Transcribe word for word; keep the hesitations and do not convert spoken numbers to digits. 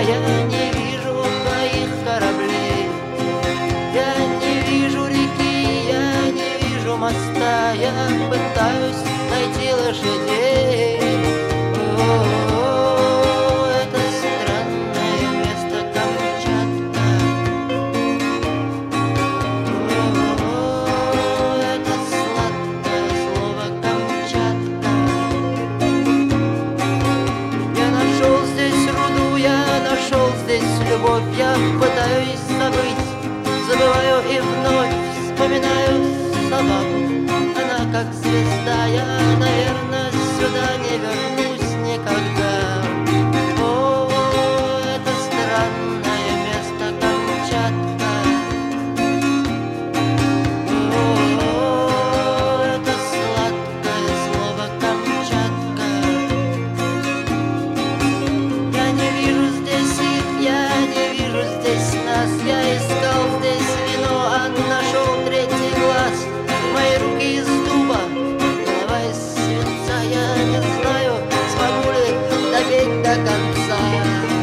я не вижу твоих кораблей. Я не вижу реки, я не вижу моста, я пытаюсь найти лошадей. О, это странное место Камчатка. О, это сладкое слово Камчатка. Я нашел здесь руду, я нашел здесь любовь, я пытаюсь забыть, забываю и вновь вспоминаю собаку. Она как звезда, я, наверное, сюда не вернусь никогда. О, это странное место Камчатка. О, это сладкое слово Камчатка. Я не вижу здесь их, я не вижу здесь нас. Я искал здесь вино, а нашел третий глаз. Мои руки из дуба, голова из свинца. Я не знаю, смогу ли допеть до конца.